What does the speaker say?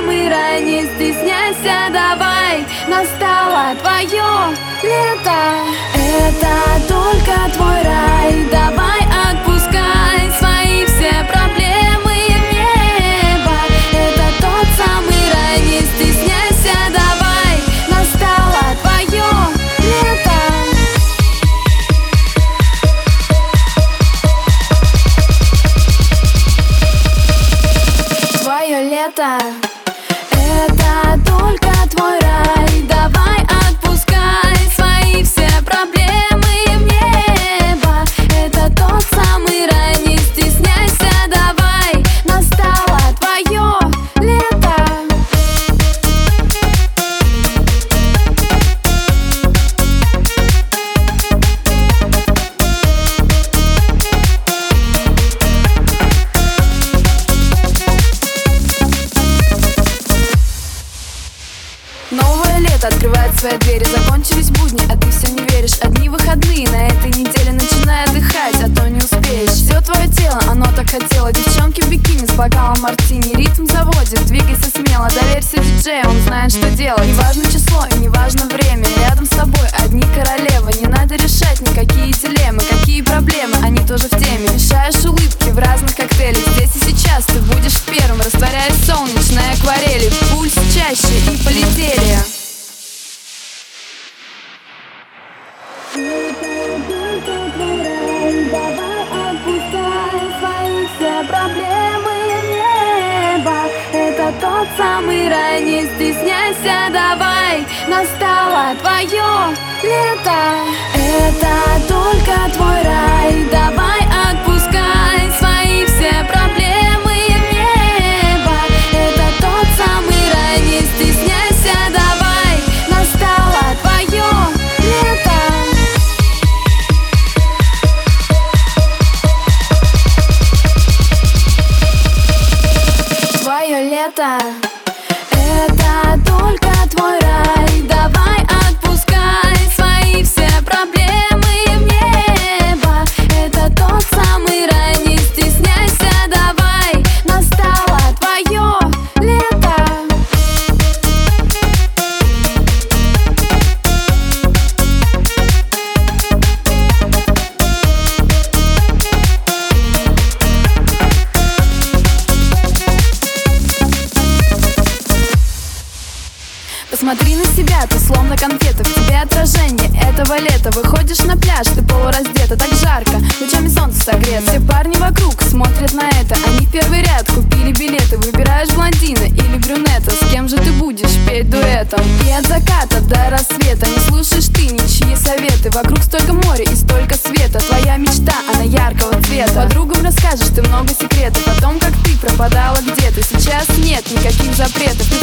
самый рай, не стесняйся, давай. Настало твое лето. Это только твой рай, давай отпускай свои все проблемы в небо. Это тот самый рай, не стесняйся, давай. Настало твое лето. Твое лето. Это только твой рай, давай отпускай свои все проблемы в небо. Это тот самый рай, не стесняйся, давай. Настало твое лето. Новое лето открывает свои двери. Закончились будни, а ты все не веришь. Одни выходные на этой неделе. Начинай отдыхать, а то не успеешь. Все твое тело, оно так хотело. Девчонки в бикини с бокалом мартини. Ритм заводит, двигайся смело. Доверься диджею, он знает, что делать. Не важно число и не важно время. Рядом с тобой одни королевы. Не надо решать никакие дилеммы. Какие проблемы, они тоже в теме. Мешаешь улыбки в разных коктейлях. Здесь и сейчас ты будешь первым. Растворяясь в солнечной акварели. Пульс чаще и полетели. Давай отпускай свои все проблемы в небо. Это тот самый рай, не стесняйся, давай. Настало твое лето. Это только твой рай, давай отпускай свои все проблемы в небо. Это тот самый рай, не стесняйся, давай. Настало твое лето. Твое лето. Это только твой рай, давай отпускай свои все проблемы в небо. Это тот самый рай, не стесняйся, давай. Настало твое лето. Посмотри на себя, ты словно конфета. В тебе отражение этого лета. Выходишь на пляж, ты полураздета. Так жарко, лучами солнца согрет. Все парни вокруг смотрят на это. Они в первый ряд купили билеты. Выбираешь блондина или брюнета. С кем же ты будешь петь дуэтом? И от заката до рассвета не слушаешь ты ничьи советы. Вокруг столько моря и столько света. Твоя мечта, она яркого цвета. Подругам расскажешь ты много секретов о том, как ты пропадала где-то. Сейчас нет никаких запретов.